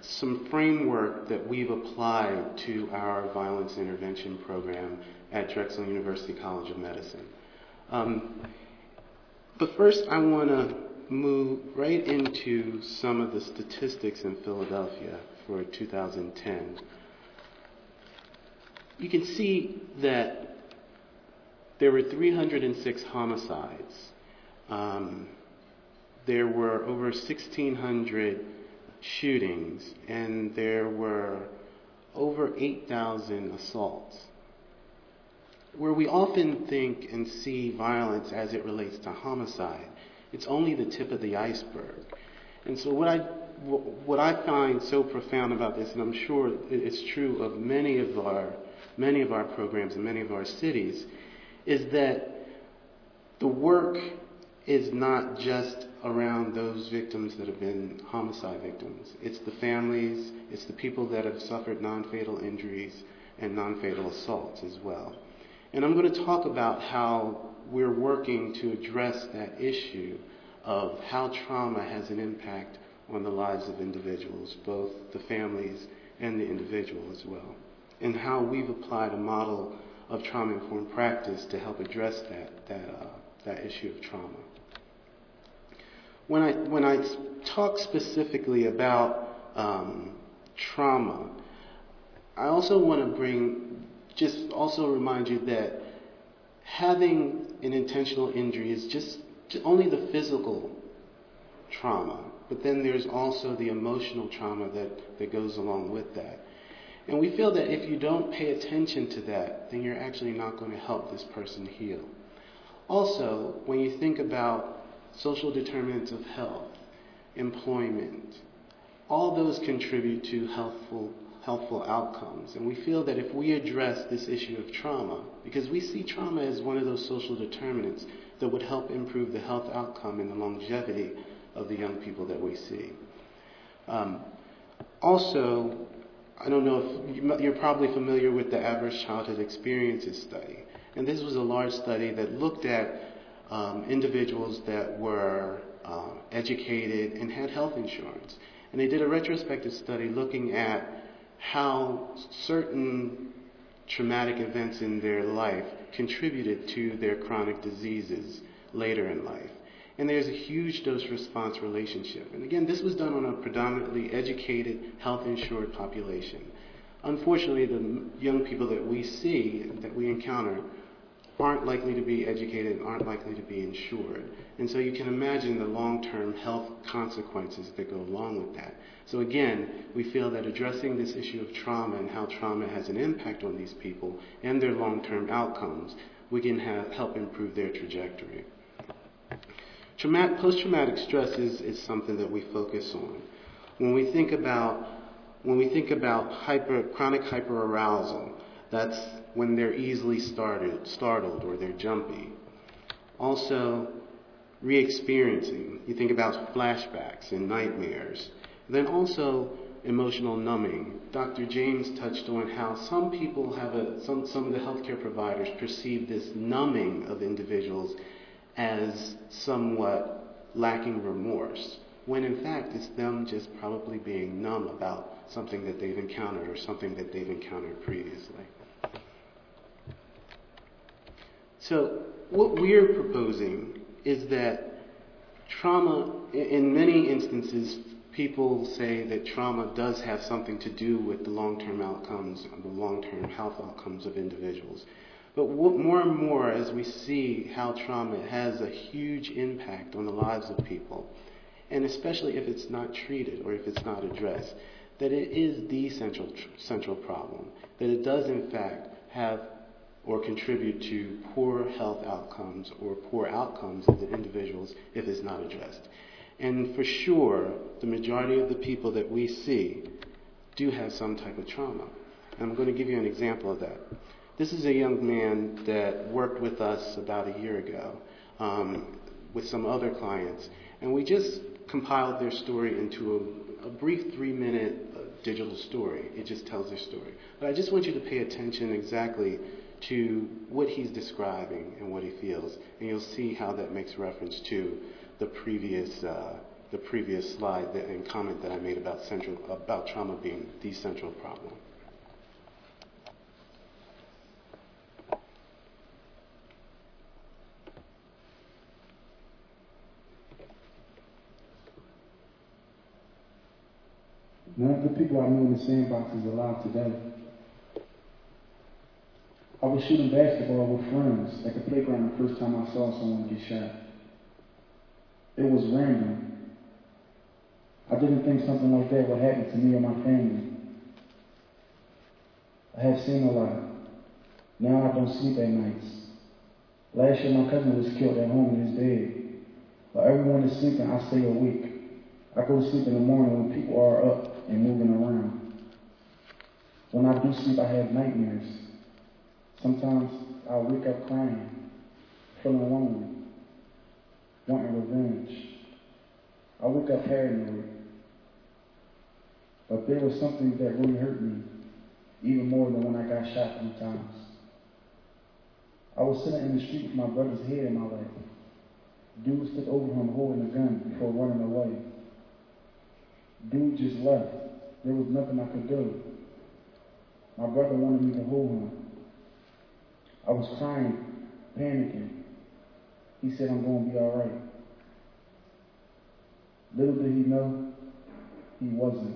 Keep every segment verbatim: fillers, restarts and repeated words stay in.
some framework that we've applied to our violence intervention program at Drexel University College of Medicine. Um, but first, I want to move right into some of the statistics in Philadelphia for two thousand ten. You can see that there were three hundred six homicides. Um, there were over sixteen hundred shootings, and there were over eight thousand assaults. Where we often think and see violence as it relates to homicide, it's only the tip of the iceberg. And so what I, what I find so profound about this, and I'm sure it's true of many of our, many of our programs in many of our cities, is that the work is not just around those victims that have been homicide victims. It's the families, it's the people that have suffered non-fatal injuries and non-fatal assaults as well. And I'm going to talk about how we're working to address that issue of how trauma has an impact on the lives of individuals, both the families and the individual as well, and how we've applied a model of trauma-informed practice to help address that, that, uh, that issue of trauma. When I, when I talk specifically about um, trauma, I also want to bring, just also remind you that having an intentional injury is just, just only the physical trauma, but then there's also the emotional trauma that, that goes along with that. And we feel that if you don't pay attention to that, then you're actually not going to help this person heal. Also, when you think about social determinants of health, employment, all those contribute to healthful, healthful outcomes. And we feel that if we address this issue of trauma, because we see trauma as one of those social determinants that would help improve the health outcome and the longevity of the young people that we see. Um, also, I don't know if you're probably familiar with the Adverse Childhood Experiences study. And this was a large study that looked at um, individuals that were uh, educated and had health insurance. And they did a retrospective study looking at how certain traumatic events in their life contributed to their chronic diseases later in life. And there's a huge dose-response relationship. And again, this was done on a predominantly educated, health-insured population. Unfortunately, the young people that we see, that we encounter, aren't likely to be educated and aren't likely to be insured. And so you can imagine the long-term health consequences that go along with that. So again, we feel that addressing this issue of trauma and how trauma has an impact on these people and their long-term outcomes, we can have, help improve their trajectory. Traumatic, post-traumatic stress is, is something that we focus on. When we think about, when we think about hyper, chronic hyperarousal, that's when they're easily started, startled or they're jumpy. Also, re-experiencing. You think about flashbacks and nightmares. Then also emotional numbing. Doctor James touched on how some people have a, some, some of the healthcare providers perceive this numbing of individuals as somewhat lacking remorse, when in fact it's them just probably being numb about something that they've encountered or something that they've encountered previously. So what we're proposing is that trauma, in many instances, people say that trauma does have something to do with the long-term outcomes, the long-term health outcomes of individuals. But more and more, as we see how trauma has a huge impact on the lives of people, and especially if it's not treated or if it's not addressed, that it is the central central problem, that it does in fact have or contribute to poor health outcomes or poor outcomes of the individuals if it's not addressed. And for sure, the majority of the people that we see do have some type of trauma. And I'm going to give you an example of that. This is a young man that worked with us about a year ago um, with some other clients, and we just compiled their story into a, a brief three-minute uh, digital story. It just tells their story. But I just want you to pay attention exactly to what he's describing and what he feels, and you'll see how that makes reference to the previous uh, the previous slide that, and comment that I made about central about trauma being the central problem. None of the people I knew in the sandbox is alive today. I was shooting basketball with friends at the playground the first time I saw someone get shot. It was random. I didn't think something like that would happen to me or my family. I have seen a lot. Now I don't sleep at nights. Last year my cousin was killed at home in his bed. While everyone is sleeping, I stay awake. I go to sleep in the morning when people are up and moving around. When I do sleep, I have nightmares. Sometimes I wake up crying, feeling lonely, wanting revenge. I wake up paranoid. But there was something that really hurt me, even more than when I got shot three times. I was sitting in the street with my brother's head in my lap. Dude stood over him holding a gun before running away. Dude just left. There was nothing I could do. My brother wanted me to hold him. I was crying, panicking. He said, I'm going to be all right. Little did he know, he wasn't.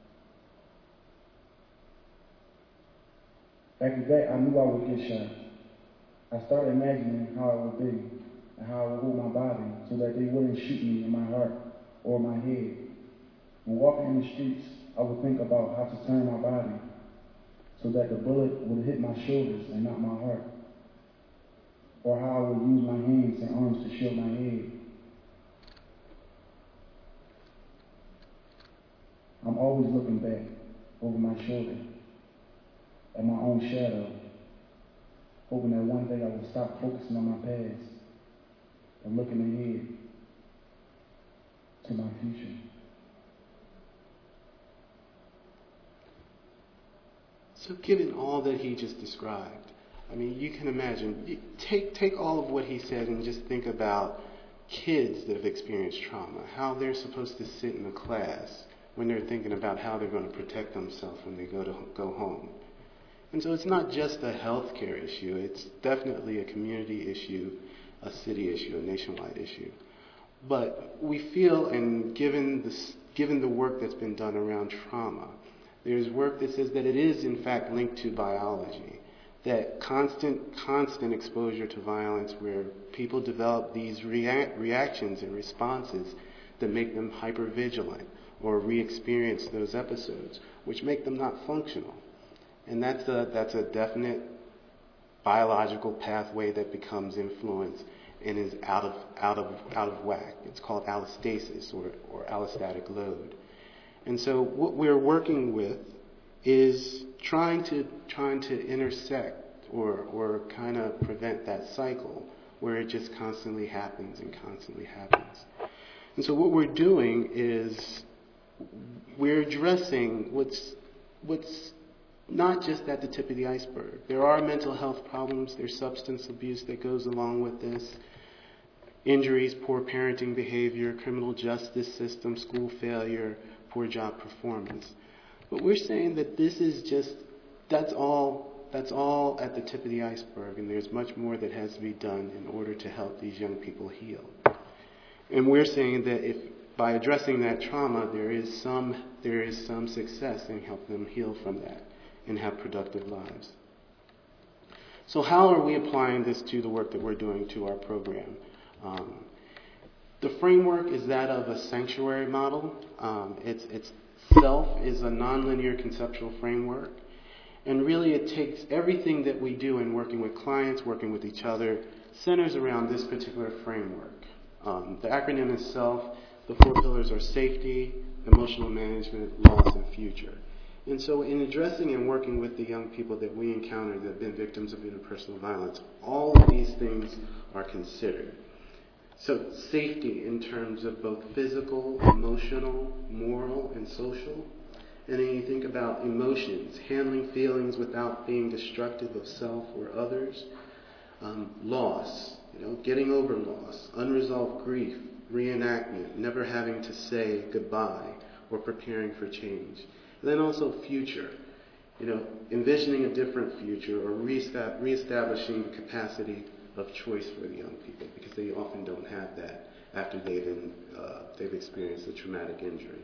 After that, I knew I would get shot. I started imagining how it would be and how I would hold my body so that they wouldn't shoot me in my heart or my head. When walking in the streets, I would think about how to turn my body so that the bullet would hit my shoulders and not my heart, or how I would use my hands and arms to shield my head. I'm always looking back over my shoulder at my own shadow, hoping that one day I will stop focusing on my past and looking ahead to my future. So given all that he just described, I mean, you can imagine, you take, take all of what he said and just think about kids that have experienced trauma, how they're supposed to sit in a class when they're thinking about how they're going to protect themselves when they go to go home. And so it's not just a healthcare issue, it's definitely a community issue, a city issue, a nationwide issue. But we feel, and given the, given the work that's been done around trauma, there's work that says that it is in fact linked to biology, that constant, constant exposure to violence where people develop these rea- reactions and responses that make them hypervigilant or re-experience those episodes, which make them not functional. And that's a, that's a definite biological pathway that becomes influenced and is out of, out of, out of whack. It's called allostasis or, or allostatic load. And so what we're working with is trying to trying to intersect or or kind of prevent that cycle where it just constantly happens and constantly happens. And so what we're doing is we're addressing what's what's not just at the tip of the iceberg. There are mental health problems, there's substance abuse that goes along with this, injuries, poor parenting behavior, criminal justice system, school failure, poor job performance. But we're saying that this is just, that's all, that's all at the tip of the iceberg, and there's much more that has to be done in order to help these young people heal. And we're saying that if by addressing that trauma, there is some, there is some success in helping them heal from that and have productive lives. So how are we applying this to the work that we're doing to our program? Um, The framework is that of a sanctuary model. Um, it's, itself is a nonlinear conceptual framework. And really it takes everything that we do in working with clients, working with each other, centers around this particular framework. Um, the acronym itself, the four pillars are safety, emotional management, loss, and future. And so in addressing and working with the young people that we encounter that have been victims of interpersonal violence, all of these things are considered. So safety in terms of both physical, emotional, moral, and social. And then you think about emotions, handling feelings without being destructive of self or others. Um, loss, you know, getting over loss, unresolved grief, reenactment, never having to say goodbye, or preparing for change. And then also future, you know, envisioning a different future or reestablishing the capacity of choice for the young people, because they often don't have that after they've, in, uh, they've experienced a traumatic injury.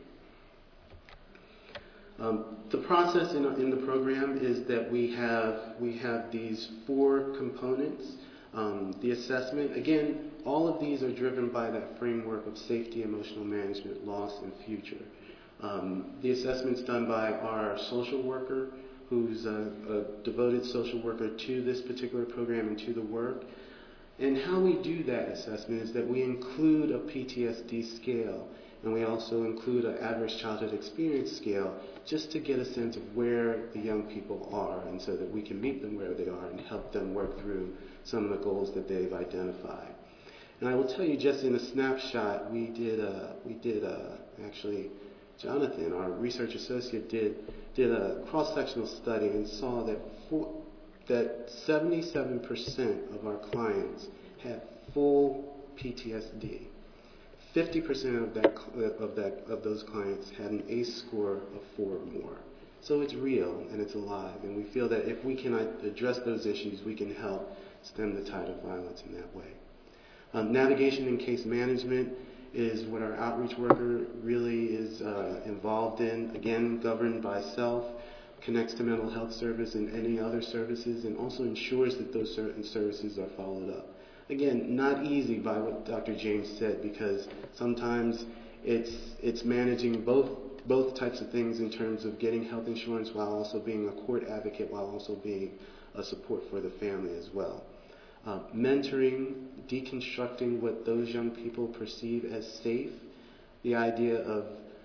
Um, the process in, in the program is that we have we have these four components. Um, the assessment, again, all of these are driven by that framework of safety, emotional management, loss, and future. Um, the assessment's done by our social worker, who's a, a devoted social worker to this particular program and to the work. And how we do that assessment is that we include a P T S D scale, and we also include an adverse childhood experience scale, just to get a sense of where the young people are, and so that we can meet them where they are and help them work through some of the goals that they've identified. And I will tell you, just in a snapshot, we did a, we did a, actually, Jonathan, our research associate, did did a cross-sectional study and saw that for, that seventy-seven percent of our clients had full P T S D. fifty percent of that of that of those clients had an ACE score of four or more. So it's real and it's alive, and we feel that if we can address those issues, we can help stem the tide of violence in that way. Um, navigation and case management is what our outreach worker really is uh, involved in. Again, governed by self, connects to mental health service and any other services, and also ensures that those certain services are followed up. Again, not easy by what Doctor James said, because sometimes it's it's managing both both types of things in terms of getting health insurance while also being a court advocate, while also being a support for the family as well. Uh, mentoring, deconstructing what those young people perceive as safe. The idea of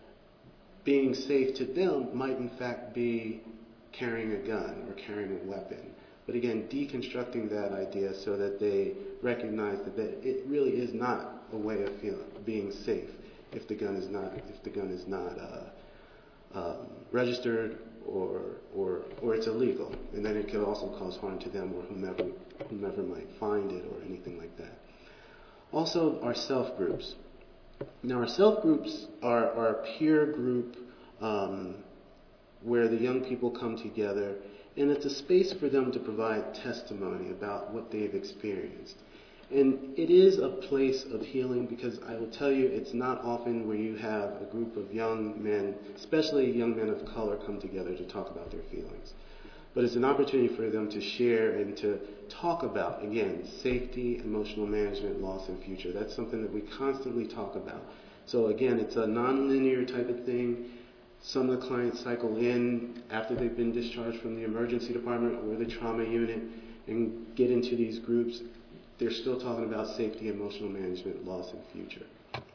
being safe to them might in fact be carrying a gun or carrying a weapon. But again, deconstructing that idea so that they recognize that, that it really is not a way of feeling, being safe if the gun is not if the gun is not uh, um, registered or or or it's illegal, and then it could also cause harm to them or whomever whomever might find it or anything like that. Also, our self groups. Now, our self groups are, are a peer group um, where the young people come together, and it's a space for them to provide testimony about what they've experienced. And it is a place of healing, because I will tell you, it's not often where you have a group of young men, especially young men of color, come together to talk about their feelings. But it's an opportunity for them to share and to talk about, again, safety, emotional management, loss, and future. That's something that we constantly talk about. So again, it's a non-linear type of thing. Some of the clients cycle in after they've been discharged from the emergency department or the trauma unit and get into these groups. They're still talking about safety, emotional management, loss, and future.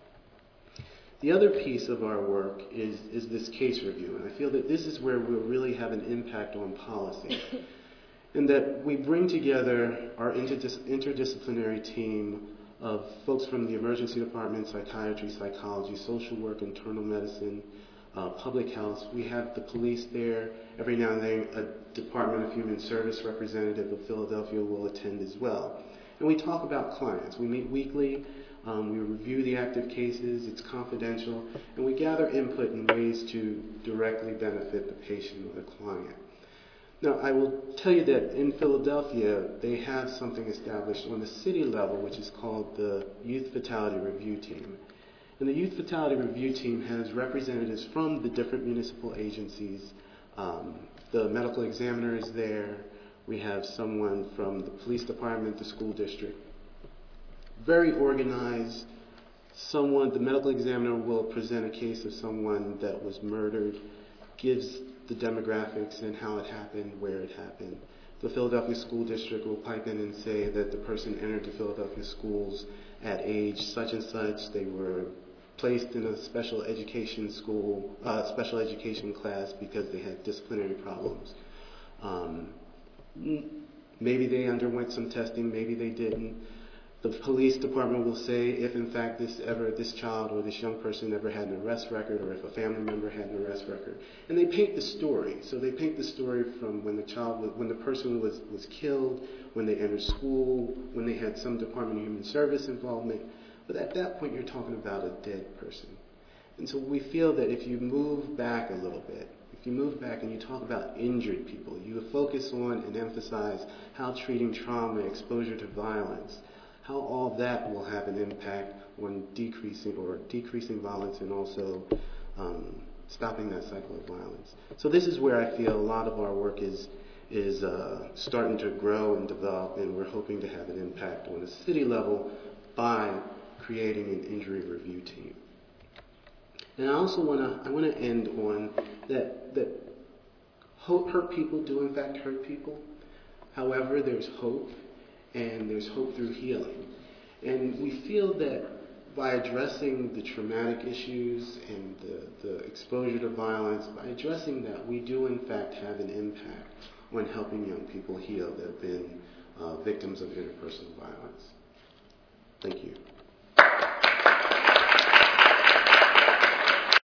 The other piece of our work is, is this case review, and I feel that this is where we'll really have an impact on policy, and that we bring together our interdis- interdisciplinary team of folks from the emergency department, psychiatry, psychology, social work, internal medicine, uh, public health. We have the police there. Every now and then a Department of Human Service representative of Philadelphia will attend as well. And we talk about clients. We meet weekly. Um, we review the active cases. It's confidential. And we gather input in ways to directly benefit the patient or the client. Now, I will tell you that in Philadelphia, they have something established on the city level, which is called the Youth Fatality Review Team. And the Youth Fatality Review Team has representatives from the different municipal agencies. Um, the medical examiner is there. We have someone from the police department, the school district. Very organized. Someone, the medical examiner will present a case of someone that was murdered, gives the demographics and how it happened, where it happened. The Philadelphia School District will pipe in and say that the person entered the Philadelphia schools at age such and such. They were placed in a special education school, uh, special education class because they had disciplinary problems. Um, maybe they underwent some testing, maybe they didn't. The police department will say if in fact this ever this child or this young person ever had an arrest record, or if a family member had an arrest record. And they paint the story. So they paint the story from when the child was, when the person was, was killed, when they entered school, when they had some Department of Human Service involvement. But at that point, you're talking about a dead person. And so we feel that if you move back a little bit, if you move back and you talk about injured people, you focus on and emphasize how treating trauma, exposure to violence, how all that will have an impact on decreasing or decreasing violence and also um, stopping that cycle of violence. So this is where I feel a lot of our work is is uh, starting to grow and develop, and we're hoping to have an impact on a city level by creating an injury review team. And I also want to I want to end on that that hope, hurt people do in fact hurt people. However, there's hope, and there's hope through healing. And we feel that by addressing the traumatic issues and the, the exposure to violence, by addressing that, we do in fact have an impact on helping young people heal that have been uh, victims of interpersonal violence. Thank you.